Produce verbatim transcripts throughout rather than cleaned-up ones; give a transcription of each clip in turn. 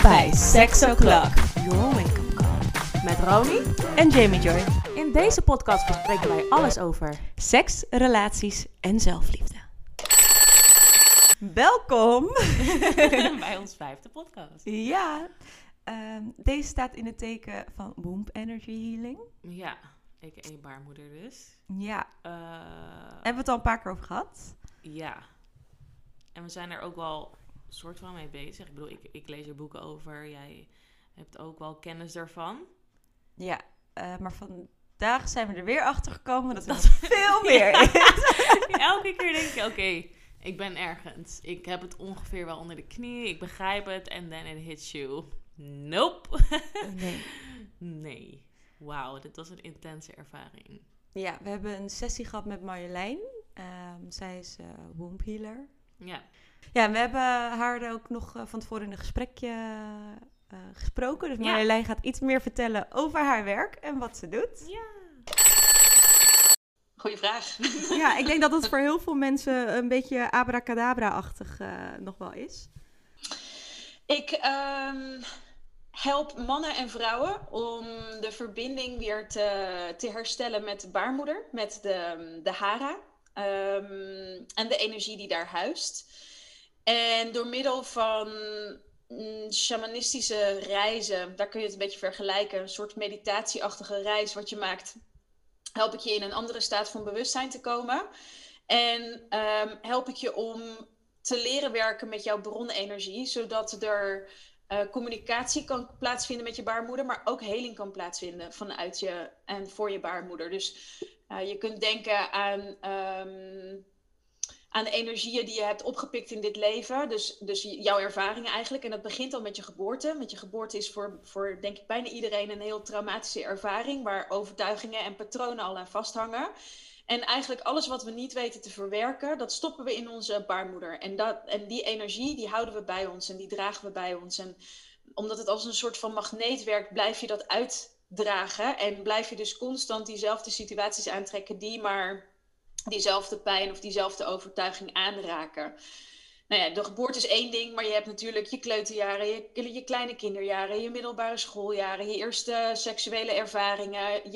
bij Sex O'Clock, your wake-up call. Met Roni en Jamie Joy. In deze podcast bespreken wij alles over seks, relaties en zelfliefde. Welkom bij ons vijfde podcast. Ja, um, deze staat in het teken van Womb Energy Healing. Ja, a k a baarmoeder dus. Ja, Uh, hebben we het al een paar keer over gehad? ja, en we zijn er ook wel soort van mee bezig. Ik bedoel, ik, ik lees er boeken over. Jij hebt ook wel kennis daarvan. Ja, uh, maar vandaag zijn we er weer achter gekomen dat er nog veel meer is. Elke keer denk je, oké, okay, ik ben ergens. Ik heb het ongeveer wel onder de knie. Ik begrijp het. En then it hits you. Nope. Nee. Nee. Wauw, dit was een intense ervaring. Ja, we hebben een sessie gehad met Marjolein. Um, zij is uh, womb healer. Ja. Ja, en we hebben haar ook nog uh, van tevoren in een gesprekje uh, gesproken. Dus Marjolein ja. gaat iets meer vertellen over haar werk en wat ze doet. Ja. Goeie vraag. Ja, ik denk dat het voor heel veel mensen een beetje abracadabra-achtig uh, nog wel is. Ik um, help mannen en vrouwen om de verbinding weer te, te herstellen met de baarmoeder, met de, de hara um, en de energie die daar huist. En door middel van mm, shamanistische reizen, daar kun je het een beetje vergelijken, een soort meditatieachtige reis wat je maakt, help ik je in een andere staat van bewustzijn te komen. En um, help ik je om te leren werken met jouw bronenergie, zodat er uh, communicatie kan plaatsvinden met je baarmoeder, maar ook heling kan plaatsvinden vanuit je en voor je baarmoeder. Dus uh, je kunt denken aan, um, aan de energieën die je hebt opgepikt in dit leven, dus, dus jouw ervaringen eigenlijk. En dat begint al met je geboorte. Met je geboorte is voor, voor denk ik bijna iedereen een heel traumatische ervaring, waar overtuigingen en patronen al aan vasthangen. En eigenlijk alles wat we niet weten te verwerken, dat stoppen we in onze baarmoeder. En, dat, en die energie, die houden we bij ons en die dragen we bij ons. En omdat het als een soort van magneet werkt, blijf je dat uitdragen. En blijf je dus constant diezelfde situaties aantrekken die maar diezelfde pijn of diezelfde overtuiging aanraken. Nou ja, de geboorte is één ding, maar je hebt natuurlijk je kleuterjaren, je, je kleine kinderjaren, je middelbare schooljaren, je eerste seksuele ervaringen,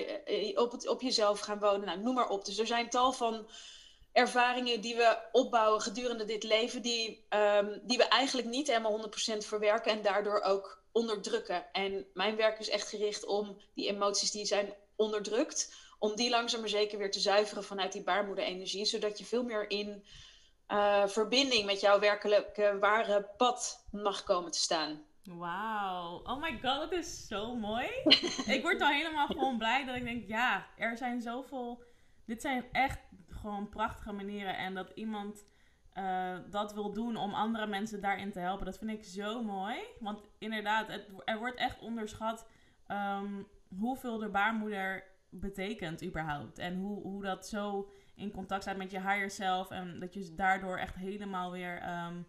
je op, het, op jezelf gaan wonen, nou, noem maar op. Dus er zijn tal van ervaringen die we opbouwen gedurende dit leven, die, um, die we eigenlijk niet helemaal honderd procent verwerken en daardoor ook onderdrukken. En mijn werk is echt gericht om die emoties die zijn onderdrukt, om die langzaam maar zeker weer te zuiveren vanuit die baarmoederenergie, zodat je veel meer in Uh, verbinding met jouw werkelijke ware pad mag komen te staan. Wauw. Oh my god, dat is zo mooi. Ik word al helemaal gewoon blij dat ik denk, ja, er zijn zoveel. Dit zijn echt gewoon prachtige manieren. En dat iemand uh, dat wil doen om andere mensen daarin te helpen, dat vind ik zo mooi. Want inderdaad, het, er wordt echt onderschat um, hoeveel de baarmoeder betekent überhaupt. En hoe, hoe dat zo in contact staat met je higher self. En dat je daardoor echt helemaal weer um,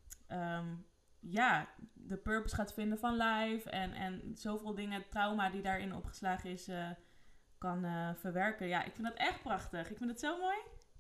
um, ja, de purpose gaat vinden van life. En, en zoveel dingen, trauma die daarin opgeslagen is, uh, kan uh, verwerken. Ja, ik vind dat echt prachtig. Ik vind het zo mooi.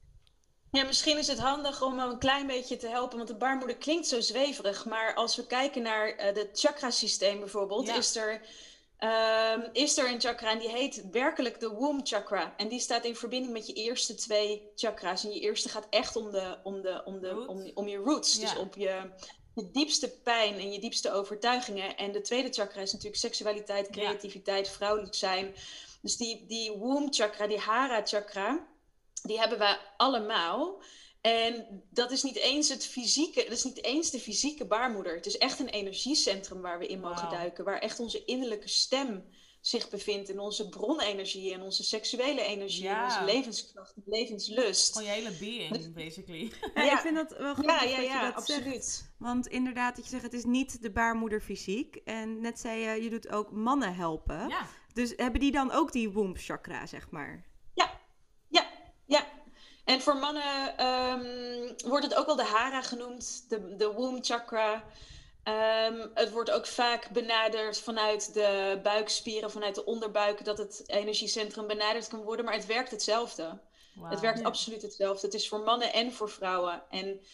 Ja, misschien is het handig om een klein beetje te helpen, want de baarmoeder klinkt zo zweverig. Maar als we kijken naar uh, het chakrasysteem bijvoorbeeld, ja. is er... Um, is er een chakra en die heet werkelijk de womb chakra. En die staat in verbinding met je eerste twee chakra's. En je eerste gaat echt om, de, om, de, om, de, om, om je roots. Ja. Dus op je, je diepste pijn en je diepste overtuigingen. En de tweede chakra is natuurlijk seksualiteit, creativiteit, ja. vrouwelijk zijn. Dus die, die womb chakra, die hara chakra, die hebben we allemaal. En dat is niet eens het fysieke, dat is niet eens de fysieke baarmoeder. Het is echt een energiecentrum waar we in mogen wow. duiken. Waar echt onze innerlijke stem zich bevindt. En onze bronenergie en onze seksuele energie. Ja. En onze levenskracht en levenslust. Gewoon je hele being, basically. Ja, ja, ik vind dat wel goed ja, dat ja, je ja, dat absoluut. Zegt. Want inderdaad, dat je zegt, het is niet de baarmoeder fysiek. En net zei je, je doet ook mannen helpen. Ja. Dus hebben die dan ook die womb chakra, zeg maar? Ja, ja, ja. En voor mannen um, wordt het ook wel de hara genoemd, de, de womb chakra. Um, het wordt ook vaak benaderd vanuit de buikspieren, vanuit de onderbuik, dat het energiecentrum benaderd kan worden. Maar het werkt hetzelfde. Wow, het werkt ja. absoluut hetzelfde. Het is voor mannen en voor vrouwen. En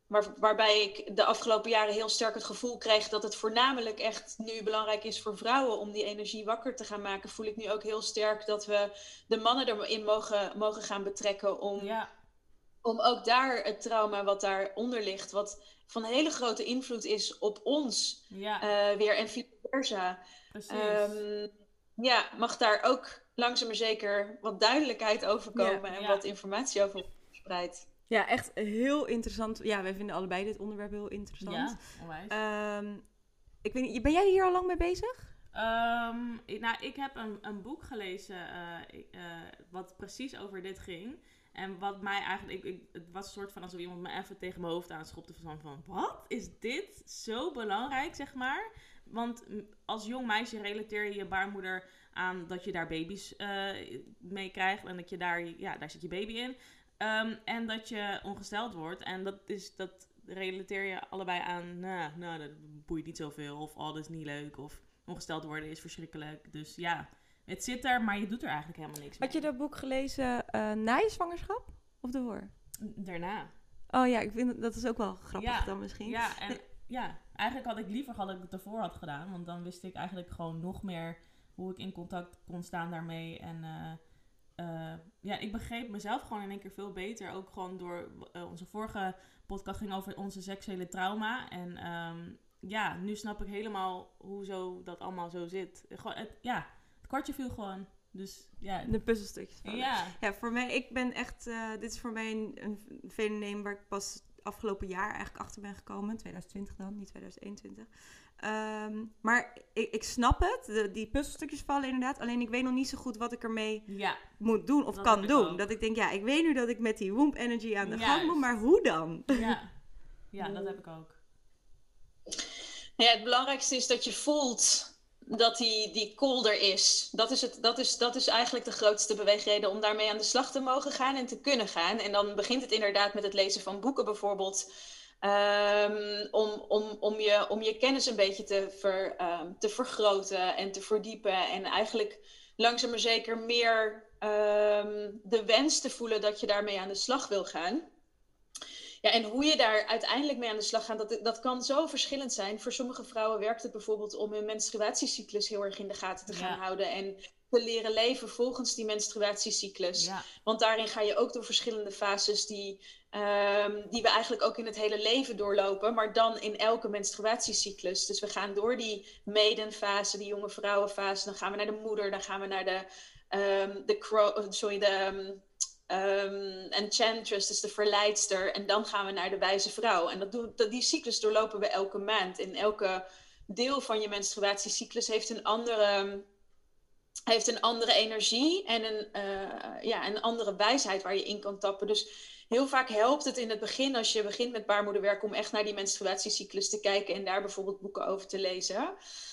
waar, waarbij ik de afgelopen jaren heel sterk het gevoel kreeg dat het voornamelijk echt nu belangrijk is voor vrouwen om die energie wakker te gaan maken, voel ik nu ook heel sterk dat we de mannen erin mogen, mogen gaan betrekken om, Ja. om ook daar het trauma wat daaronder ligt, wat van hele grote invloed is op ons Ja, uh, weer en vice versa. precies. Um, ja, mag daar ook langzaam maar zeker wat duidelijkheid over komen Ja, en ja. wat informatie over verspreid. Ja, echt heel interessant. Ja, wij vinden allebei dit onderwerp heel interessant. Ja, onwijs. Um, ik weet niet, ben jij hier al lang mee bezig? Um, nou, ik heb een, een boek gelezen uh, uh, wat precies over dit ging. En wat mij eigenlijk, ik, ik, het was een soort van alsof iemand me even tegen mijn hoofd aanschopte van, van wat is dit zo belangrijk, zeg maar. Want als jong meisje relateer je je baarmoeder aan dat je daar baby's uh, mee krijgt en dat je daar, ja, daar zit je baby in. Um, en dat je ongesteld wordt. En dat is, dat relateer je allebei aan, nou, nou dat boeit niet zoveel. Of, oh, dat is niet leuk. Of ongesteld worden is verschrikkelijk. Dus ja, het zit er, maar je doet er eigenlijk helemaal niks mee. Had je dat boek gelezen uh, na je zwangerschap? Of ervoor? Daarna. Oh ja, ik vind dat is ook wel grappig ja, dan misschien. Ja, en ja, eigenlijk had ik liever gehad dat ik het ervoor had gedaan. Want dan wist ik eigenlijk gewoon nog meer hoe ik in contact kon staan daarmee. En uh, uh, ja, ik begreep mezelf gewoon in één keer veel beter. Ook gewoon door uh, onze vorige podcast ging over onze seksuele trauma. En um, ja, nu snap ik helemaal hoe zo dat allemaal zo zit. Gewoon, het, ja, het kwartje viel gewoon. Dus ja. De puzzelstukjes. Ja. Ja, voor mij, ik ben echt, uh, dit is voor mij een, een fenomeen waar ik pas afgelopen jaar eigenlijk achter ben gekomen. twintig twintig dan, niet twintig eenentwintig. Um, maar ik, ik snap het, de, die puzzelstukjes vallen inderdaad. Alleen ik weet nog niet zo goed wat ik ermee ja. moet doen of dat kan doen. Ook. Dat ik denk, ja, ik weet nu dat ik met die womb energy aan de Juist. gang moet, maar hoe dan? Ja, ja dat heb ik ook. Ja, het belangrijkste is dat je voelt dat die, die call er is. Dat is, het, dat, is, dat is eigenlijk de grootste beweegreden om daarmee aan de slag te mogen gaan en te kunnen gaan. En dan begint het inderdaad met het lezen van boeken bijvoorbeeld. Um, om, om, om, je, om je kennis een beetje te, ver, um, te vergroten en te verdiepen. En eigenlijk langzaam maar zeker meer um, de wens te voelen dat je daarmee aan de slag wil gaan. Ja, en hoe je daar uiteindelijk mee aan de slag gaat, dat, dat kan zo verschillend zijn. Voor sommige vrouwen werkt het bijvoorbeeld om hun menstruatiecyclus heel erg in de gaten te gaan ja. houden. En te leren leven volgens die menstruatiecyclus. Ja. Want daarin ga je ook door verschillende fases die, um, die we eigenlijk ook in het hele leven doorlopen. Maar dan in elke menstruatiecyclus. Dus we gaan door die maidenfase, die jonge vrouwenfase. Dan gaan we naar de moeder, dan gaan we naar de, um, de, cro- sorry, de um, um, enchantress, dus de verleidster. En dan gaan we naar de wijze vrouw. En dat doen, dat, die cyclus doorlopen we elke maand. En elke deel van je menstruatiecyclus heeft een andere... heeft een andere energie en een, uh, ja, een andere wijsheid waar je in kan tappen. Dus heel vaak helpt het in het begin, als je begint met baarmoederwerk, om echt naar die menstruatiecyclus te kijken en daar bijvoorbeeld boeken over te lezen.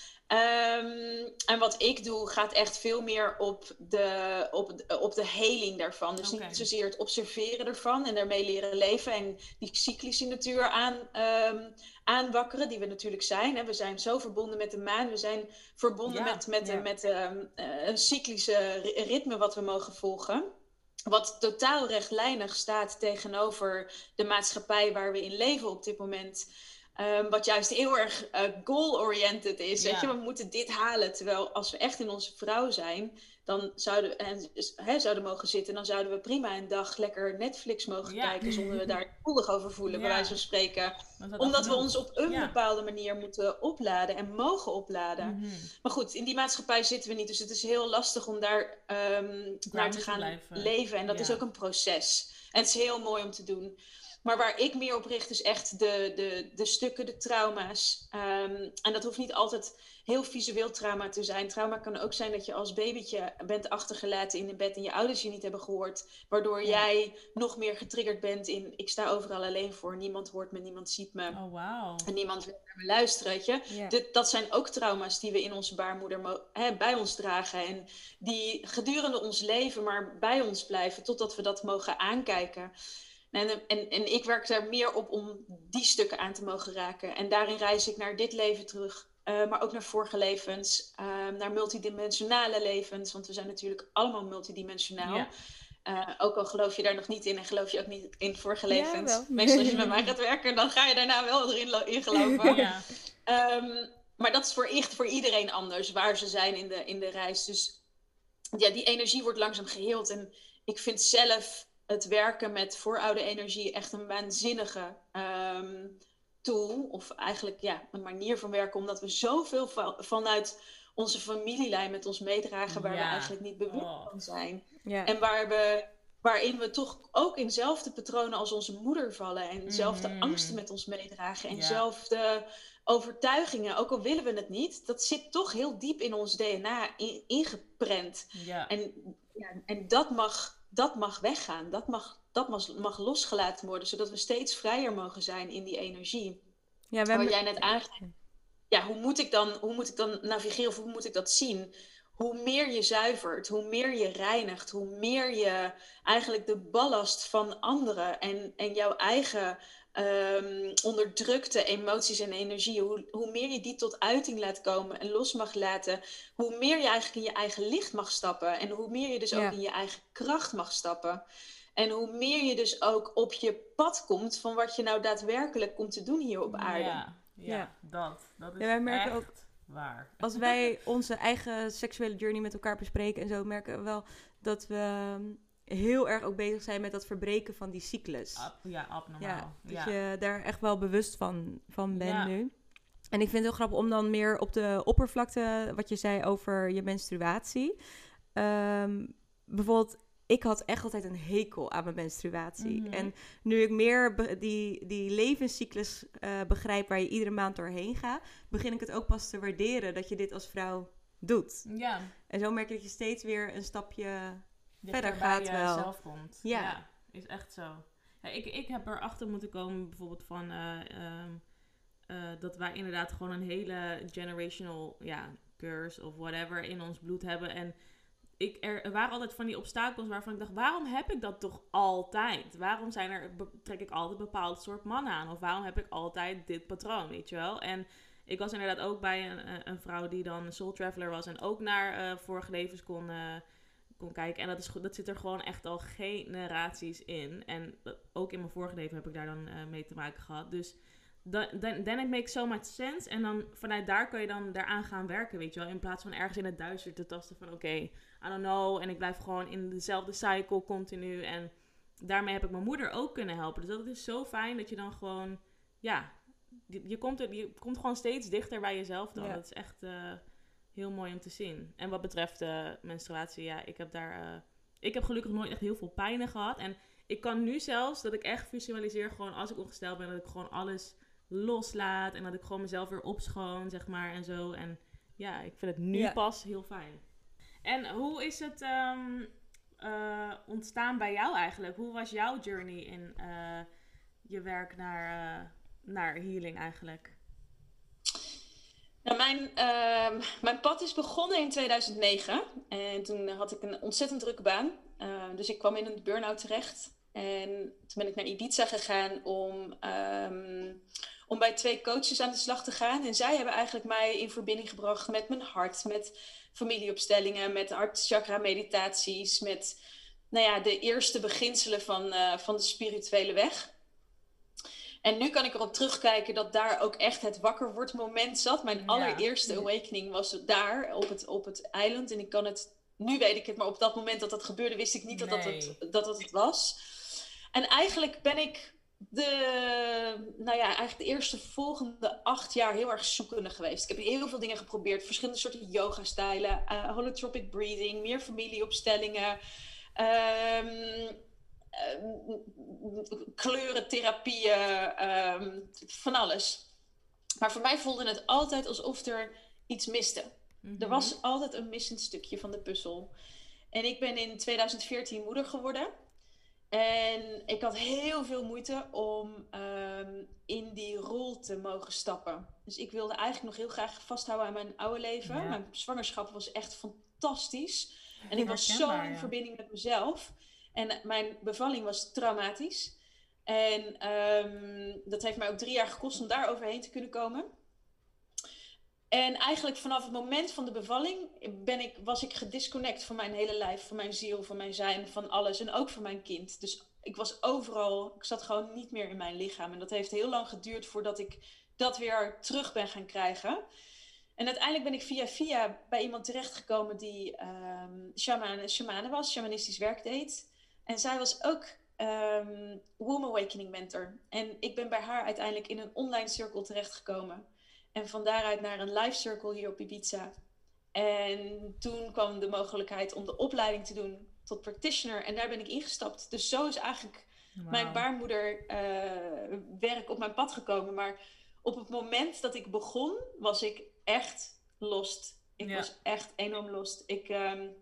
Um, en wat ik doe, gaat echt veel meer op de, op, op de heling daarvan. Dus okay. niet zozeer het observeren ervan en daarmee leren leven en die cyclische natuur aan, um, aanwakkeren, die we natuurlijk zijn. Hè. We zijn zo verbonden met de maan, we zijn verbonden ja, met, met, ja. met um, uh, een cyclische ritme wat we mogen volgen. Wat totaal rechtlijnig staat tegenover de maatschappij waar we in leven op dit moment. Um, wat juist heel erg uh, goal-oriented is. Ja. Weet je, we moeten dit halen. Terwijl als we echt in onze vrouw zijn, dan zouden, en, he, zouden mogen zitten, dan zouden we prima een dag lekker Netflix mogen ja. kijken zonder we daar gevoelig over voelen, ja. bij wijze van spreken. Omdat we ons op een ja. bepaalde manier moeten opladen en mogen opladen. Mm-hmm. Maar goed, in die maatschappij zitten we niet. Dus het is heel lastig om daar um, naar te gaan blijven. leven. En dat ja. is ook een proces. En het is heel mooi om te doen. Maar waar ik meer op richt is echt de, de, de stukken, de trauma's. Um, en dat hoeft niet altijd heel visueel trauma te zijn. Trauma kan ook zijn dat je als babytje bent achtergelaten in een bed en je ouders je niet hebben gehoord. Waardoor ja. jij nog meer getriggerd bent in ik sta overal alleen voor. Niemand hoort me, niemand ziet me. Oh, wow. En niemand wil naar me luisteren, weet je. Yeah. De, dat zijn ook trauma's die we in onze baarmoeder mo- hè, bij ons dragen. En die gedurende ons leven maar bij ons blijven totdat we dat mogen aankijken. En, en, en ik werk daar meer op om die stukken aan te mogen raken. En daarin reis ik naar dit leven terug. Uh, maar ook naar vorige levens. Uh, naar multidimensionale levens. Want we zijn natuurlijk allemaal multidimensionaal. Ja. Uh, ook al geloof je daar nog niet in en geloof je ook niet in vorige levens. Ja, Meestal als je met mij gaat werken, dan ga je daarna wel erin lo- in geloven. Ja. Um, maar dat is voor echt voor iedereen anders, waar ze zijn in de, in de reis. Dus ja, die energie wordt langzaam geheeld. En ik vind zelf het werken met vooroude energie echt een waanzinnige um, tool. Of eigenlijk ja, een manier van werken, omdat we zoveel va- vanuit onze familielijn met ons meedragen, waar Ja. we eigenlijk niet bewust Oh. van zijn. Ja. En waar we, waarin we toch ook in zelfde patronen als onze moeder vallen. En zelfde Mhm. angsten met ons meedragen. En Ja. zelfde overtuigingen, ook al willen we het niet. Dat zit toch heel diep in ons D N A in, ingeprent. Ja. En, ja, en dat, mag, dat mag weggaan. Dat mag, dat mag, mag losgelaten worden. Zodat we steeds vrijer mogen zijn in die energie. Ja, we Waar hebben... jij net aangeeft. Ja, hoe moet ik dan, hoe moet ik dan navigeren of hoe moet ik dat zien? Hoe meer je zuivert, hoe meer je reinigt, hoe meer je eigenlijk de ballast van anderen en, en jouw eigen um, onderdrukte emoties en energie, hoe, hoe meer je die tot uiting laat komen en los mag laten, hoe meer je eigenlijk in je eigen licht mag stappen en hoe meer je dus Ja. ook in je eigen kracht mag stappen. En hoe meer je dus ook op je pad komt van wat je nou daadwerkelijk komt te doen hier op aarde. Ja, ja, Ja. dat. Dat is Ja, wij merken echt ook- waar. Als wij onze eigen seksuele journey met elkaar bespreken en zo, merken we wel dat we heel erg ook bezig zijn met dat verbreken van die cyclus. Ab- ja, abnormaal. Ja, dat Ja. je daar echt wel bewust van, van bent Ja. nu. En ik vind het heel grappig om dan meer op de oppervlakte, wat je zei over je menstruatie. Ehm, bijvoorbeeld, ik had echt altijd een hekel aan mijn menstruatie. Mhm. En nu ik meer be- die, die levenscyclus eh, begrijp waar je iedere maand doorheen gaat, begin ik het ook pas te waarderen dat je dit als vrouw doet. Ja. En zo merk je dat je steeds weer een stapje... Dichter Verder bij gaat wel. jezelf komt. Ja. Ja. Is echt zo. Ja, ik, ik heb erachter moeten komen bijvoorbeeld van eh, ehm, eh, dat wij inderdaad gewoon een hele generational ja, curse of whatever in ons bloed hebben. En ik, er, er waren altijd van die obstakels waarvan ik dacht, waarom heb ik dat toch altijd? Waarom zijn er, be- trek ik altijd een bepaald soort mannen aan? Of waarom heb ik altijd dit patroon, weet je wel? En ik was inderdaad ook bij een, een- een vrouw die dan soul traveler was en ook naar eh, vorige levens kon, eh, kon kijken. En dat, is, go- dat zit er gewoon echt al generaties in. En dat- ook in mijn vorige leven heb ik daar dan eh, mee te maken gehad. Dus dan then, then it makes so much sense. En dan vanuit daar kun je dan daaraan gaan werken, weet je wel. In plaats van ergens in het duister te tasten van oké, I don't know. En ik blijf gewoon in dezelfde cycle continu. En daarmee heb ik mijn moeder ook kunnen helpen. Dus dat is zo fijn dat je dan gewoon, ja, je, je, komt, er, je komt gewoon steeds dichter bij jezelf dan. Ja. Dat is echt uh, heel mooi om te zien. En wat betreft uh, menstruatie, ja, ik heb daar, uh, ik heb gelukkig nooit echt heel veel pijnen gehad. En ik kan nu zelfs, dat ik echt visualiseer gewoon als ik ongesteld ben, dat ik gewoon alles loslaat. En dat ik gewoon mezelf weer opschoon, zeg maar, en zo. En ja, ik vind het nu Ja. pas heel fijn. En hoe is het um, uh, ontstaan bij jou eigenlijk? Hoe was jouw journey in uh, je werk naar, uh, naar healing eigenlijk? Nou, mijn, uh, mijn pad is begonnen in tweeduizend negen. En toen had ik een ontzettend drukke baan. Uh, dus ik kwam in een burn-out terecht. En toen ben ik naar Ibiza gegaan om, um, om bij twee coaches aan de slag te gaan. En zij hebben eigenlijk mij in verbinding gebracht met mijn hart, met familieopstellingen, met hartchakra meditaties, met nou ja, de eerste beginselen van, uh, van de spirituele weg. En nu kan ik erop terugkijken dat daar ook echt het wakker wordt moment zat. Mijn Ja. allereerste awakening was daar op het, op het eiland. En ik kan het, nu weet ik het, maar op dat moment dat dat gebeurde wist ik niet dat, Nee. dat, het, dat dat het was. En eigenlijk ben ik de, nou ja, eigenlijk de eerste volgende acht jaar heel erg zoekende geweest. Ik heb heel veel dingen geprobeerd. Verschillende soorten yoga-stijlen, uh, holotropic breathing, meer familieopstellingen. Um, Uh, kleurentherapieën, uh, van alles. Maar voor mij voelde het altijd alsof er iets miste. Mm-hmm. Er was altijd een missend stukje van de puzzel. En ik ben in tweeduizend veertien moeder geworden. En ik had heel veel moeite om um, in die rol te mogen stappen. Dus ik wilde eigenlijk nog heel graag vasthouden aan mijn oude leven. Ja. Mijn zwangerschap was echt fantastisch. En ik was zo Herkenbaar, in ja. verbinding met mezelf. En mijn bevalling was traumatisch. En um, dat heeft mij ook drie jaar gekost om daar overheen te kunnen komen. En eigenlijk vanaf het moment van de bevalling ben ik, was ik gedisconnect van mijn hele lijf, van mijn ziel, van mijn zijn, van alles. En ook van mijn kind. Dus ik was overal, ik zat gewoon niet meer in mijn lichaam. En dat heeft heel lang geduurd voordat ik dat weer terug ben gaan krijgen. En uiteindelijk ben ik via via bij iemand terechtgekomen die um, shaman, shamane was, shamanistisch werk deed. En zij was ook um, Womb Awakening mentor. En ik ben bij haar uiteindelijk in een online cirkel terechtgekomen. En van daaruit naar een live circle hier op Ibiza. En toen kwam de mogelijkheid om de opleiding te doen tot practitioner. En daar ben ik ingestapt. Dus zo is eigenlijk wow. mijn baarmoederwerk uh, op mijn pad gekomen. Maar op het moment dat ik begon, was ik echt lost. Ik ja. was echt enorm lost. Ik, um,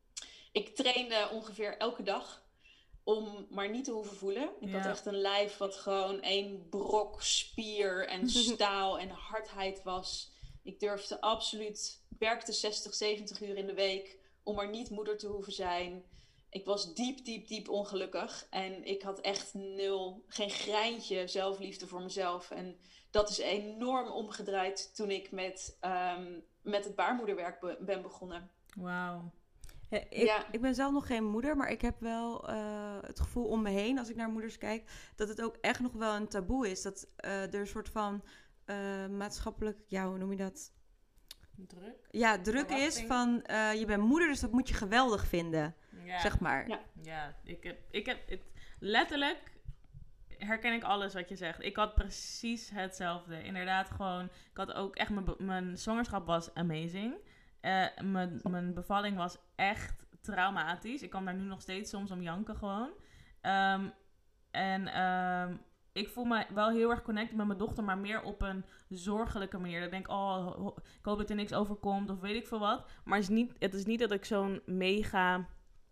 ik trainde ongeveer elke dag om maar niet te hoeven voelen. Ik ja. had echt een lijf wat gewoon één brok spier en staal en hardheid was. Ik durfde absoluut, ik werkte zestig, zeventig uur in de week om maar niet moeder te hoeven zijn. Ik was diep, diep, diep ongelukkig. En ik had echt nul, geen greintje zelfliefde voor mezelf. En dat is enorm omgedraaid toen ik met, um, met het baarmoederwerk be- ben begonnen. Wauw. Ja, ik, ja. ik ben zelf nog geen moeder, maar ik heb wel uh, het gevoel om me heen, als ik naar moeders kijk, dat het ook echt nog wel een taboe is. Dat uh, er een soort van uh, maatschappelijk, ja, hoe noem je dat? Druk? Ja, druk is van, uh, je bent moeder, dus dat moet je geweldig vinden, ja. zeg maar. Ja, ja ik heb, ik heb het, letterlijk herken ik alles wat je zegt. Ik had precies hetzelfde. Inderdaad, gewoon, ik had ook echt, mijn, mijn zwangerschap was amazing. Uh, mijn, mijn bevalling was echt traumatisch. Ik kan daar nu nog steeds soms om janken gewoon. Um, en um, ik voel me wel heel erg connected met mijn dochter, maar meer op een zorgelijke manier. Dat ik denk, oh, ik hoop dat er niks overkomt of weet ik veel wat. Maar het is niet, het is niet dat ik zo'n mega,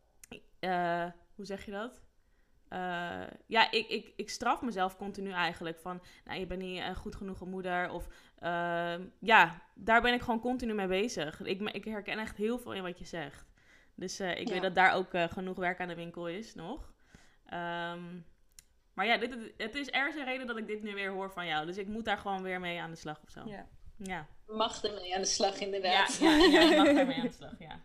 uh, hoe zeg je dat? Uh, ja, ik, ik, ik straf mezelf continu eigenlijk van, nou, je bent niet een goed genoeg moeder of uh, ja, daar ben ik gewoon continu mee bezig. Ik, ik herken echt heel veel in wat je zegt. Dus uh, ik ja. weet dat daar ook uh, genoeg werk aan de winkel is nog. Um, maar ja, dit, het is ergens een reden dat ik dit nu weer hoor van jou. Dus ik moet daar gewoon weer mee aan de slag of zo. Ja. Ja. Mag er mee aan de slag inderdaad. Ja, ja, ja je mag er mee aan de slag, ja.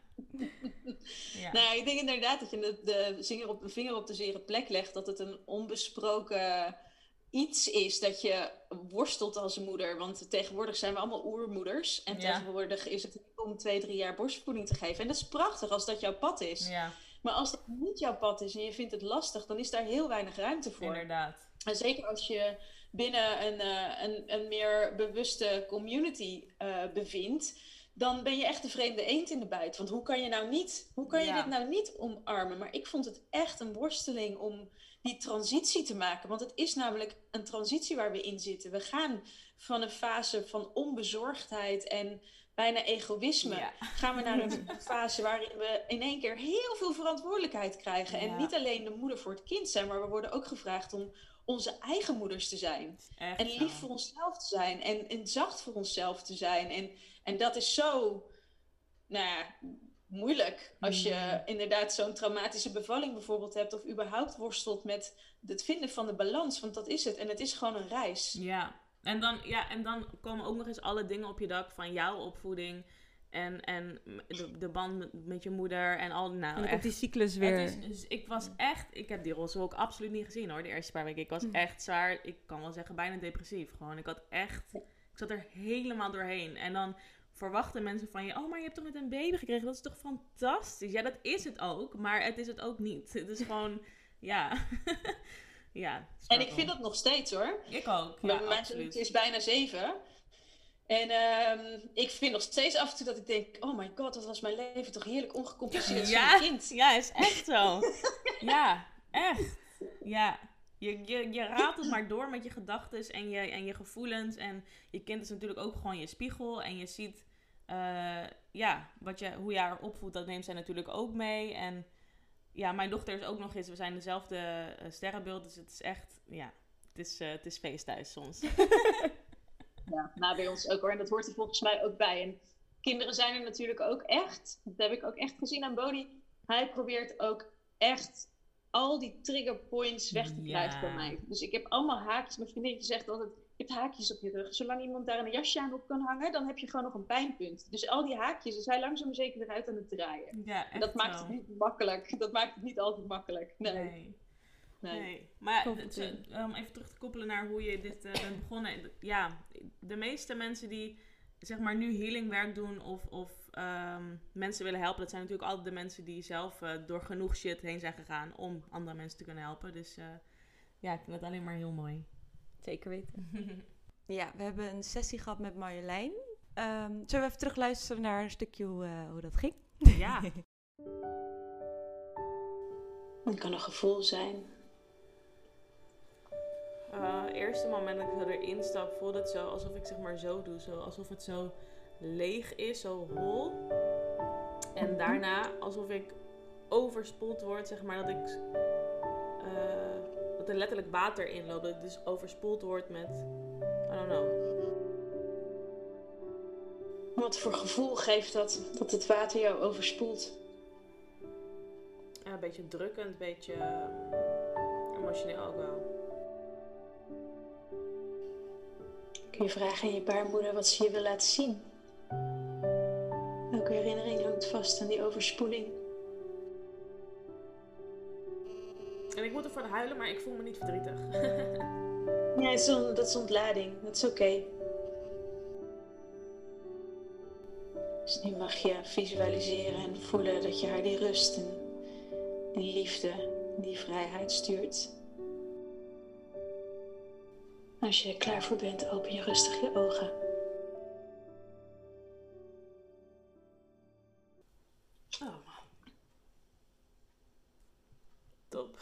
Ja. Nou, ik denk inderdaad dat je de, de, vinger op, de vinger op de zere plek legt. Dat het een onbesproken iets is dat je worstelt als moeder. Want tegenwoordig zijn we allemaal oermoeders. En ja. tegenwoordig is het om twee, drie jaar borstvoeding te geven. En dat is prachtig als dat jouw pad is. Ja. Maar als dat niet jouw pad is en je vindt het lastig, dan is daar heel weinig ruimte voor. Inderdaad. En zeker als je binnen een, uh, een, een meer bewuste community uh, bevindt, dan ben je echt de vreemde eend in de buit. Want hoe kan je nou niet, hoe kan je ja. dit nou niet omarmen? Maar ik vond het echt een worsteling om die transitie te maken. Want het is namelijk een transitie waar we in zitten. We gaan van een fase van onbezorgdheid en bijna egoïsme, ja. gaan we naar een fase waarin we in één keer heel veel verantwoordelijkheid krijgen. Ja. En niet alleen de moeder voor het kind zijn, maar we worden ook gevraagd om onze eigen moeders te zijn. Echt en lief zo. voor onszelf te zijn. En, en zacht voor onszelf te zijn. En, en dat is zo, nou ja, moeilijk. Als je mm. inderdaad zo'n traumatische bevalling bijvoorbeeld hebt, of überhaupt worstelt met het vinden van de balans. Want dat is het. En het is gewoon een reis. Ja. En dan, ja, en dan komen ook nog eens alle dingen op je dak van jouw opvoeding. En, en de, de band met je moeder en al. Nou, en echt, op die cyclus weer. Het is, dus ik was echt, ik heb die rol ook absoluut niet gezien hoor, de eerste paar weken. Ik was echt zwaar, ik kan wel zeggen bijna depressief. Gewoon, ik had echt, ik zat er helemaal doorheen. En dan verwachten mensen van je, oh, maar je hebt toch met een baby gekregen? Dat is toch fantastisch? Ja, dat is het ook, maar het is het ook niet. Het is gewoon, ja... Ja, en ik vind dat nog steeds hoor. Ik ook, ja, mijn absoluut. Het is bijna zeven. En uh, ik vind nog steeds af en toe dat ik denk, oh my god, wat was mijn leven toch heerlijk ongecompliceerd ja, voor een kind. Ja, is echt zo. Ja, echt. Ja, je, je, je raadt het maar door met je gedachten en je, en je gevoelens. En je kind is natuurlijk ook gewoon je spiegel. En je ziet, uh, ja, wat je, hoe je haar opvoedt, dat neemt zij natuurlijk ook mee. En ja, mijn dochter is ook nog eens, we zijn dezelfde uh, sterrenbeeld, dus het is echt, ja, het is, uh, het is feest thuis soms. Ja, nou bij ons ook hoor, en dat hoort er volgens mij ook bij. En kinderen zijn er natuurlijk ook echt, dat heb ik ook echt gezien aan Bodhi, hij probeert ook echt al die trigger points weg te krijgen ja. bij mij. Dus ik heb allemaal haakjes, mijn vriendinnetje zegt altijd, je hebt haakjes op je rug. Zolang iemand daar een jasje aan op kan hangen, dan heb je gewoon nog een pijnpunt. Dus al die haakjes, ze zijn langzaam maar zeker eruit aan het draaien. Ja, echt dat maakt zo. het niet makkelijk. Dat maakt het niet altijd makkelijk. Nee. Nee. nee. nee. Maar ja, Klopt. het, uh, om even terug te koppelen naar hoe je dit uh, bent begonnen. Ja, de meeste mensen die zeg maar nu healingwerk doen of, of um, mensen willen helpen, dat zijn natuurlijk altijd de mensen die zelf uh, door genoeg shit heen zijn gegaan om andere mensen te kunnen helpen. Dus uh, ja, ik vind het alleen maar heel mooi. Zeker weten. Ja, we hebben een sessie gehad met Marjolein. Um, zullen we even terugluisteren naar een stukje hoe, uh, hoe dat ging? Ja. Het kan een gevoel zijn. Uh, eerste moment dat ik zo erin stap, voelde het zo alsof ik zeg maar zo doe. Zo, alsof het zo leeg is, zo hol. En daarna alsof ik overspoeld word, zeg maar, dat ik... Uh, dat er letterlijk water in loopt. Dat ik dus overspoeld word met... I don't know. Wat voor gevoel geeft dat, dat het water jou overspoelt? Ja, een beetje drukkend, een beetje uh, emotioneel ook wel. Kun je vragen aan je baarmoeder wat ze je wil laten zien? Welke herinnering hangt vast aan die overspoeling? En ik moet ervan huilen, maar ik voel me niet verdrietig. Ja, dat is ontlading. Dat is oké. Okay. Dus nu mag je visualiseren en voelen dat je haar die rust en die liefde, die vrijheid stuurt. Als je er klaar voor bent, open je rustig je ogen. Oh man. Top.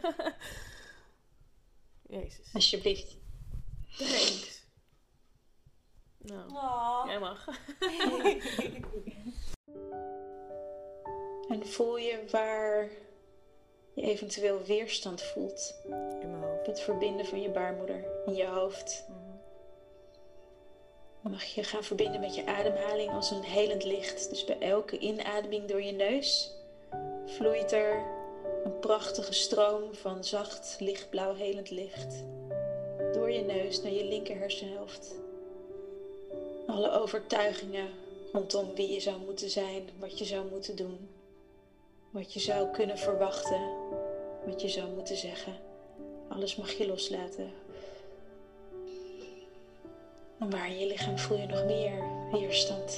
Jezus. Alsjeblieft. Thanks. Nou, oh. jij mag. En voel je waar je eventueel weerstand voelt? In mijn hoofd. Het verbinden van je baarmoeder in je hoofd. Mm. Dan mag je gaan verbinden met je ademhaling als een helend licht. Dus bij elke inademing door je neus vloeit er een prachtige stroom van zacht, lichtblauw, helend licht. Door je neus naar je linker hersenhelft. Alle overtuigingen rondom wie je zou moeten zijn, wat je zou moeten doen. Wat je zou kunnen verwachten, wat je zou moeten zeggen. Alles mag je loslaten. En waar in je lichaam voel je nog meer weerstand.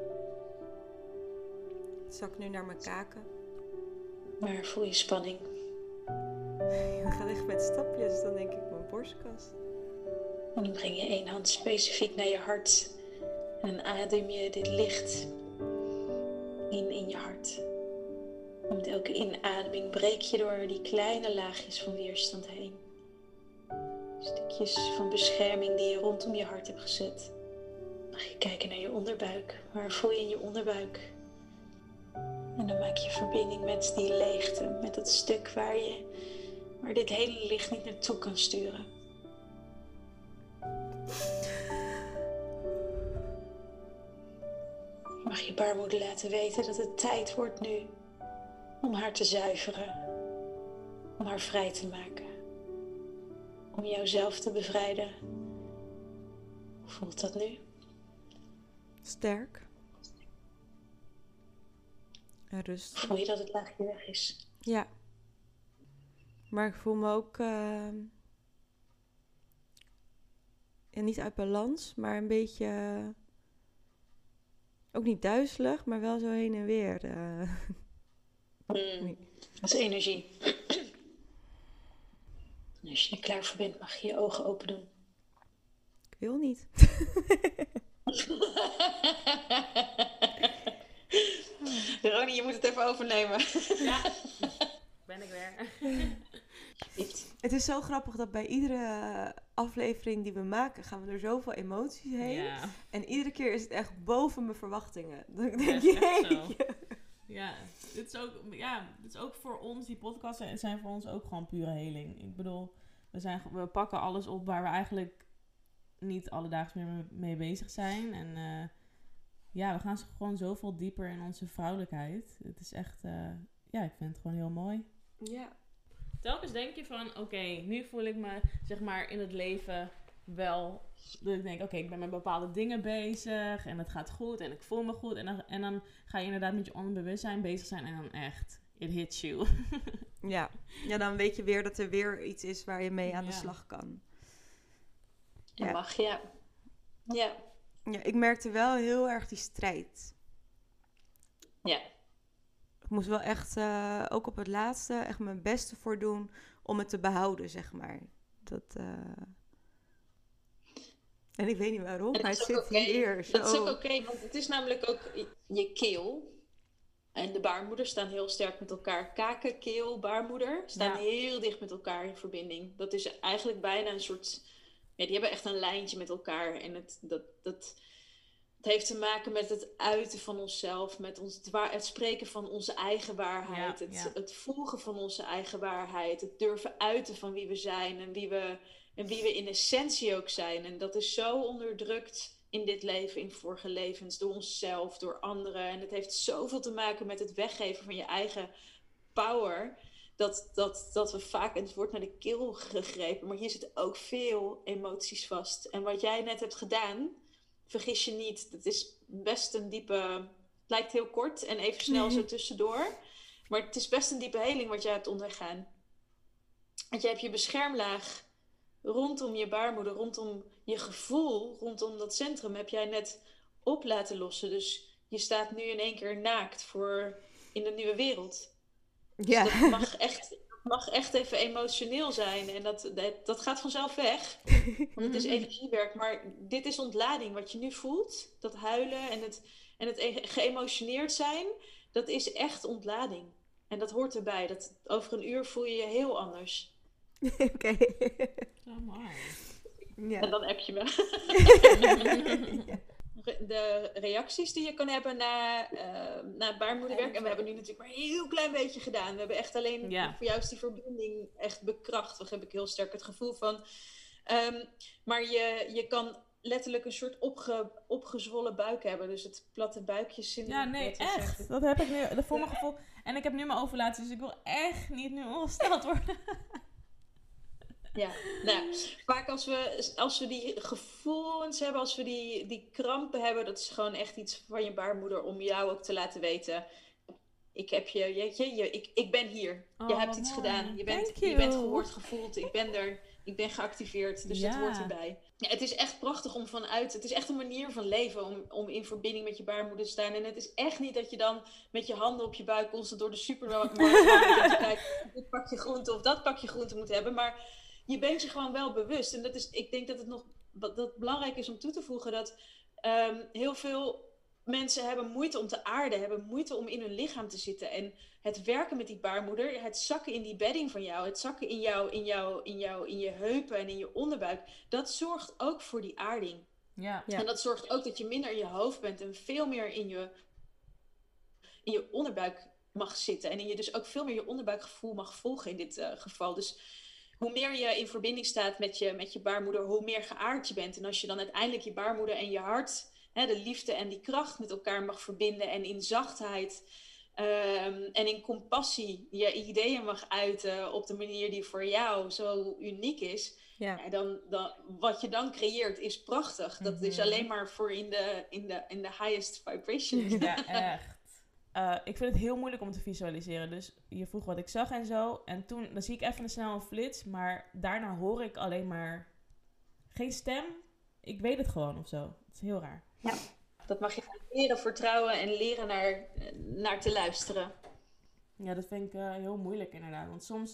Ik zak nu naar mijn kaken. Waar voel je spanning? Dan ga ik met stapjes, dan denk ik mijn borstkas. En dan breng je één hand specifiek naar je hart. En dan adem je dit licht in in je hart. En met elke inademing breek je door die kleine laagjes van weerstand heen. Stukjes van bescherming die je rondom je hart hebt gezet. Mag je kijken naar je onderbuik. Waar voel je in je onderbuik? En dan maak je verbinding met die leegte. Met dat stuk waar je, waar dit hele licht niet naartoe kan sturen. Je mag je baarmoeder laten weten dat het tijd wordt nu om haar te zuiveren. Om haar vrij te maken. Om jouzelf te bevrijden. Hoe voelt dat nu? Sterk. En rustig. Voel je dat het laagje weg is? Ja. Maar ik voel me ook... Uh, ja, niet uit balans, maar een beetje... Uh, ook niet duizelig, maar wel zo heen en weer. Uh. Mm, dat is energie. En als je er klaar voor bent, mag je je ogen open doen. Ik wil niet. Ronnie, je moet het even overnemen. Ja, ben ik weer. Het is zo grappig dat bij iedere aflevering die we maken, gaan we er zoveel emoties heen. Ja. En iedere keer is het echt boven mijn verwachtingen. Dan denk Ja, je, echt zo. jeetje. Ja, dit is ook, ja, dit is ook voor ons, die podcasten zijn voor ons ook gewoon pure heling. Ik bedoel, we, zijn, we pakken alles op waar we eigenlijk niet alledaags meer mee bezig zijn. En uh, ja, we gaan gewoon zoveel dieper in onze vrouwelijkheid. Het is echt, uh, ja, ik vind het gewoon heel mooi. Ja. Telkens denk je van, oké, okay, nu voel ik me, zeg maar, in het leven wel... Dat ik denk, oké, okay, ik ben met bepaalde dingen bezig. En het gaat goed. En ik voel me goed. En dan, en dan ga je inderdaad met je onbewustzijn bezig zijn. En dan echt, it hits you. Ja. Ja, dan weet je weer dat er weer iets is waar je mee aan de Ja. slag kan. Ja. Ja. Mag, ja. Ja. Ja, ik merkte wel heel erg die strijd. Ja. Ik moest wel echt, uh, ook op het laatste, echt mijn beste voor doen om het te behouden, zeg maar. Dat, uh... En ik weet niet waarom, maar het zit okay. hier. Zo. Dat is ook oké, okay, want het is namelijk ook je keel en de baarmoeder staan heel sterk met elkaar. Kaken, keel, baarmoeder staan ja. heel dicht met elkaar in verbinding. Dat is eigenlijk bijna een soort... Ja, die hebben echt een lijntje met elkaar. En het, dat, dat, het heeft te maken met het uiten van onszelf, met ons, het, waar, het spreken van onze eigen waarheid, ja, het, ja. het volgen van onze eigen waarheid, het durven uiten van wie we zijn en wie we, en wie we in essentie ook zijn. En dat is zo onderdrukt in dit leven, in vorige levens, door onszelf, door anderen. En het heeft zoveel te maken met het weggeven van je eigen power, dat, dat, dat we vaak, en het wordt naar de keel gegrepen, maar hier zitten ook veel emoties vast. En wat jij net hebt gedaan, vergis je niet, dat is best een diepe... Het lijkt heel kort en even snel mm-hmm. zo tussendoor. Maar het is best een diepe heling wat jij hebt ondergaan. Want jij hebt je beschermlaag rondom je baarmoeder, rondom je gevoel, rondom dat centrum, heb jij net op laten lossen. Dus je staat nu in één keer naakt voor in de nieuwe wereld. Ja. Dus dat mag echt... mag echt even emotioneel zijn. En dat, dat, dat gaat vanzelf weg. Want het is energiewerk. Maar dit is ontlading. Wat je nu voelt. Dat huilen en het, en het geëmotioneerd zijn. Dat is echt ontlading. En dat hoort erbij. Dat, over een uur voel je je heel anders. Oké. Okay. Oh my. Ja. En dan app je me. Ja. De reacties die je kan hebben na, uh, na baarmoederwerk. En we hebben nu natuurlijk maar een heel klein beetje gedaan. We hebben echt alleen ja. voor jou is die verbinding echt bekrachtigd. Heb ik heel sterk het gevoel van. Um, maar je, je kan letterlijk een soort opge, opgezwollen buik hebben. Dus het platte buikje syndroom. Ja, nee, echt. Zeggen. Dat heb ik nu. Dat voor mijn gevoel. En ik heb nu mijn ovulatie. Dus ik wil echt niet nu ongesteld worden. Ja, nou, vaak als we, als we die gevoelens hebben, als we die, die krampen hebben, dat is gewoon echt iets van je baarmoeder om jou ook te laten weten. Ik heb je, je, je, je ik, ik ben hier. Oh, je hebt iets mooi. gedaan. Je bent, je bent gehoord, gevoeld. Ik ben er. Ik ben geactiveerd. Dus ja. dat hoort erbij. Ja, het is echt prachtig om vanuit... Het is echt een manier van leven om, om in verbinding met je baarmoeder te staan. En het is echt niet dat je dan met je handen op je buik constant door de supermarkt kijkt. Dit pakje groente of dat pakje groente moet hebben. Maar je bent je gewoon wel bewust. En dat is, ik denk dat het nog dat het belangrijk is om toe te voegen dat um, heel veel mensen hebben moeite om te aarden, hebben moeite om in hun lichaam te zitten. En het werken met die baarmoeder, het zakken in die bedding van jou, het zakken in jou, in jou, in jou, in je heupen en in je onderbuik, dat zorgt ook voor die aarding. Ja. Ja. En dat zorgt ook dat je minder in je hoofd bent en veel meer in je, in je onderbuik mag zitten. En in je dus ook veel meer je onderbuikgevoel mag volgen in dit uh, geval. Dus hoe meer je in verbinding staat met je, met je baarmoeder, hoe meer geaard je bent. En als je dan uiteindelijk je baarmoeder en je hart, hè, de liefde en die kracht met elkaar mag verbinden en in zachtheid um, en in compassie je ideeën mag uiten op de manier die voor jou zo uniek is. Ja. Ja, dan, dan, wat je dan creëert is prachtig. Dat mm-hmm. is alleen maar voor in de, in de, in de highest vibration. Ja, echt. Uh, ik vind het heel moeilijk om te visualiseren. Dus je vroeg wat ik zag en zo. En toen, dan zie ik even snel een flits. Maar daarna hoor ik alleen maar geen stem. Ik weet het gewoon of zo. Het is heel raar. Ja, dat mag je leren vertrouwen en leren naar, naar te luisteren. Ja, dat vind ik uh, heel moeilijk inderdaad. Want soms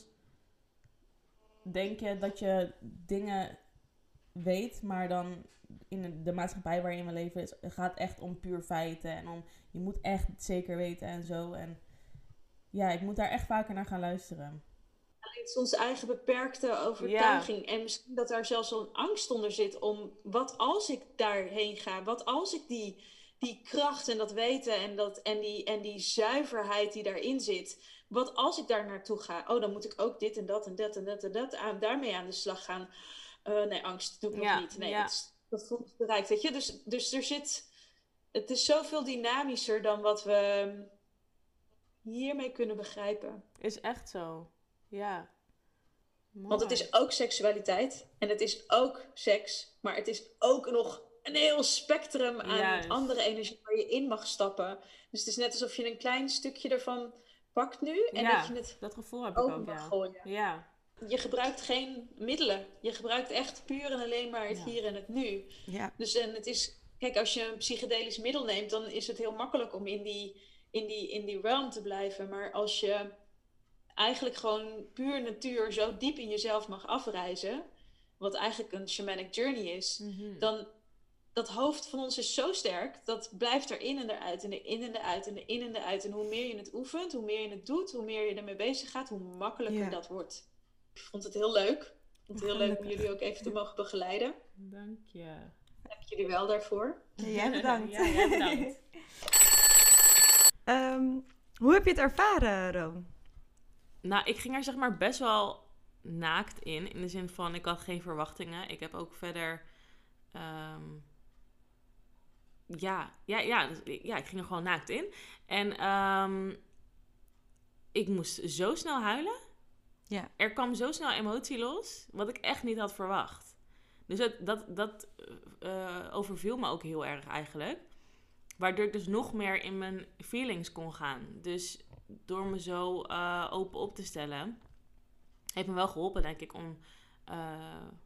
denk je dat je dingen weet, maar dan in de maatschappij waarin we leven is, gaat echt om puur feiten en om je moet echt zeker weten en zo. En ja, ik moet daar echt vaker naar gaan luisteren. Het is onze eigen beperkte overtuiging. Ja. En misschien dat daar zelfs zo'n angst onder zit om wat als ik daarheen ga? Wat als ik die, die kracht en dat weten en, dat, en, die, en die zuiverheid die daarin zit, wat als ik daar naartoe ga? Oh, dan moet ik ook dit en dat en dat en dat en dat aan, daarmee aan de slag gaan. Uh, nee, angst doe ik ja, nog niet. Nee, ja. het is, dat voelt bereikt, weet je. Dus, dus er zit... Het is zoveel dynamischer dan wat we hiermee kunnen begrijpen. Is echt zo. Ja. Mooi. Want het is ook seksualiteit en het is ook seks, maar het is ook nog een heel spectrum aan Juist. andere energie waar je in mag stappen. Dus het is net alsof je een klein stukje ervan pakt nu en Ja, dat je het dat gevoel heb ik open ook, mag ja. gooien. Ja, Je gebruikt geen middelen. Je gebruikt echt puur en alleen maar het Ja. hier en het nu. Ja. Dus en het is, kijk, als je een psychedelisch middel neemt, dan is het heel makkelijk om in die, in die, in die realm te blijven. Maar als je eigenlijk gewoon puur natuur zo diep in jezelf mag afreizen, wat eigenlijk een shamanic journey is, Mhm. dan dat hoofd van ons is zo sterk, dat blijft er in en eruit en erin en eruit en erin en eruit. En hoe meer je het oefent, hoe meer je het doet, hoe meer je ermee bezig gaat, hoe makkelijker Ja. dat wordt. Ik vond het heel leuk. Ik vond het heel leuk om Gelukkig. jullie ook even te mogen begeleiden. Dank je. Dank jullie wel daarvoor. Ja, jij bedankt. Ja, jij bedankt. Ehm, hoe heb je het ervaren, Roon? Nou, ik ging er zeg maar best wel naakt in. In de zin van, ik had geen verwachtingen. Ik heb ook verder... ehm, ja, ja, ja, dus, ja, ik ging er gewoon naakt in. En ehm, ik moest zo snel huilen. Ja. Er kwam zo snel emotie los, wat ik echt niet had verwacht. Dus dat, dat, dat uh, overviel me ook heel erg eigenlijk. Waardoor ik dus nog meer in mijn feelings kon gaan. Dus door me zo uh, open op te stellen, heeft me wel geholpen, denk ik, om... Uh,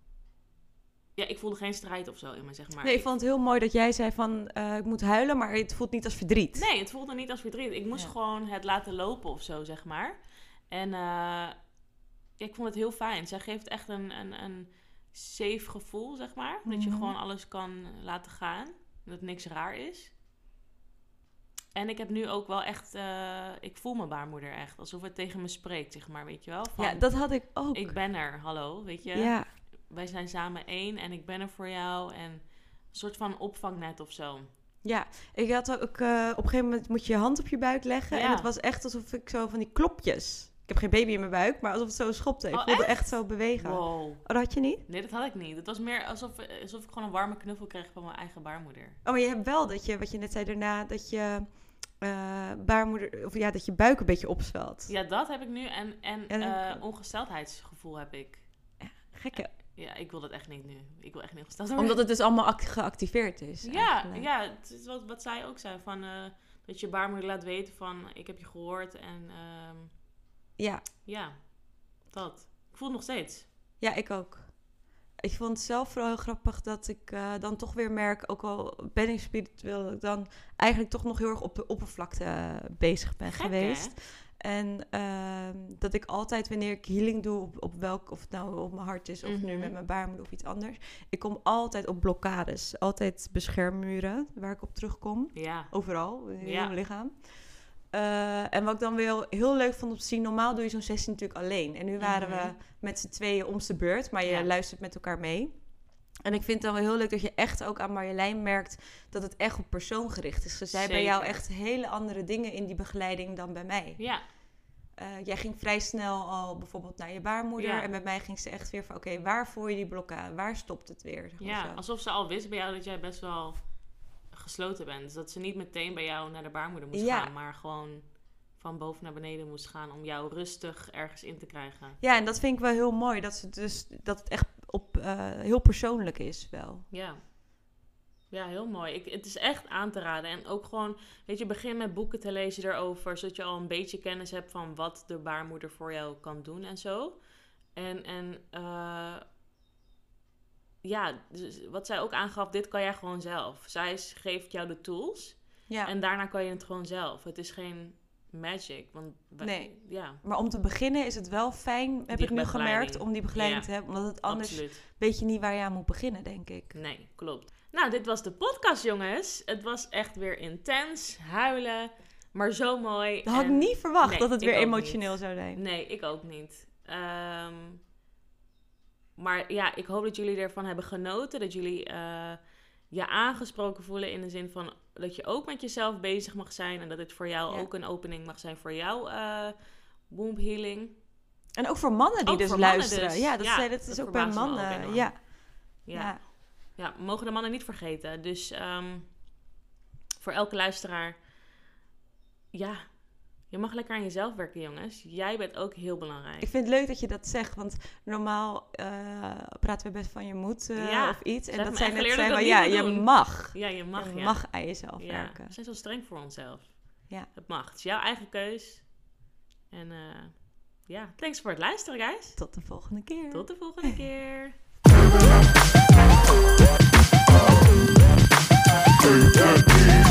ja, ik voelde geen strijd of zo in me, zeg maar. Nee, ik vond het heel mooi dat jij zei van, uh, ik moet huilen, maar het voelt niet als verdriet. Nee, het voelde niet als verdriet. Ik moest Ja. gewoon het laten lopen of zo, zeg maar. En uh, ja, ik vond het heel fijn. Zij geeft echt een, een, een safe gevoel, zeg maar. Mm-hmm. Dat je gewoon alles kan laten gaan. Dat niks raar is. En ik heb nu ook wel echt... Uh, ik voel mijn baarmoeder echt. Alsof het tegen me spreekt, zeg maar, weet je wel. Van, ja, dat had ik ook. Ik ben er, hallo, weet je. Ja. Wij zijn samen één en ik ben er voor jou. En een soort van opvangnet of zo. Ja, ik had ook... Uh, op een gegeven moment moet je je hand op je buik leggen. Ja. En het was echt alsof ik zo van die klopjes... Ik heb geen baby in mijn buik, maar alsof het zo schopte. Ik oh, voelde echt? echt zo bewegen. Wow. Oh, dat had je niet? Nee, dat had ik niet. Het was meer alsof, alsof ik gewoon een warme knuffel kreeg van mijn eigen baarmoeder. Oh, maar je hebt wel dat je, wat je net zei daarna, dat je uh, baarmoeder, of ja, dat je buik een beetje opzwelt. Ja, dat heb ik nu. En, en ja, uh, ongesteldheidsgevoel heb ik. Ja, gekke. Ja, ik wil dat echt niet nu. Ik wil echt niet ongesteld worden. Omdat het dus allemaal act- geactiveerd is. Ja, eigenlijk. ja, het is wat, wat zij ook zei. Van, uh, dat je baarmoeder laat weten van, ik heb je gehoord. En uh, ja. ja, dat. Ik voel het nog steeds. Ja, ik ook. Ik vond het zelf vooral heel grappig dat ik uh, dan toch weer merk, ook al ben ik spiritueel, dat ik dan eigenlijk toch nog heel erg op de oppervlakte uh, bezig ben Gek, geweest. Hè? En uh, dat ik altijd, wanneer ik healing doe, op, op welk, of het nou op mijn hart is, of mm-hmm. nu met mijn baarmoeder of iets anders, ik kom altijd op blokkades. Altijd beschermmuren waar ik op terugkom. Ja. Overal, in ja. mijn lichaam. Uh, en wat ik dan wel heel leuk vond om te zien, normaal doe je zo'n sessie natuurlijk alleen. En nu waren mm-hmm. we met z'n tweeën om z'n beurt, maar je ja. luistert met elkaar mee. En ik vind het dan wel heel leuk dat je echt ook aan Marjolein merkt dat het echt op persoon gericht is. Ze zei bij jou echt hele andere dingen in die begeleiding dan bij mij. Ja. Uh, jij ging vrij snel al bijvoorbeeld naar je baarmoeder. Ja. En bij mij ging ze echt weer van, oké, okay, waar voel je die blokkade? Waar stopt het weer? Zeg maar ja, zo. Alsof ze al wist bij jou dat jij best wel gesloten bent. Dus dat ze niet meteen bij jou naar de baarmoeder moest ja. gaan, maar gewoon van boven naar beneden moest gaan om jou rustig ergens in te krijgen. Ja, en dat vind ik wel heel mooi, dat, ze dus, dat het echt op, uh, heel persoonlijk is wel. Ja. Ja, heel mooi. Ik, het is echt aan te raden. En ook gewoon, weet je, begin met boeken te lezen erover, zodat je al een beetje kennis hebt van wat de baarmoeder voor jou kan doen en zo. En, en uh, ja, dus wat zij ook aangaf, dit kan jij gewoon zelf. Zij geeft jou de tools ja. en daarna kan je het gewoon zelf. Het is geen magic. Want wij, nee, ja. Maar om te beginnen is het wel fijn, heb die ik nu gemerkt, om die begeleiding ja. te hebben. Omdat het anders Absoluut. weet je niet waar je aan moet beginnen, denk ik. Nee, klopt. Nou, dit was de podcast, jongens. Het was echt weer intens, huilen, maar zo mooi. Dat had en... ik niet verwacht, nee, dat het weer emotioneel niet. zou zijn. Nee, ik ook niet. Um, maar ja, ik hoop dat jullie ervan hebben genoten. Dat jullie uh, je aangesproken voelen in de zin van dat je ook met jezelf bezig mag zijn. En dat het voor jou ja. ook een opening mag zijn voor jouw uh, womb healing. En ook voor mannen die ook dus luisteren. Dus. Ja, dat, ja, zei, dat, dat is ook bij mannen. Ook ja. Ja. ja. Ja, we mogen de mannen niet vergeten. Dus um, voor elke luisteraar, ja, Je mag lekker aan jezelf werken, jongens. Jij bent ook heel belangrijk. Ik vind het leuk dat je dat zegt, want normaal uh, praten we best van je moet uh, ja, of iets. En dat dat zijn net dat zijn van, ja, je doen. mag. Ja, je mag. Je ja. mag aan jezelf ja. werken. We zijn zo streng voor onszelf. Ja. Het mag. Het is jouw eigen keus. En uh, ja, thanks voor het luisteren, guys. Tot de volgende keer. Tot de volgende keer. Hey,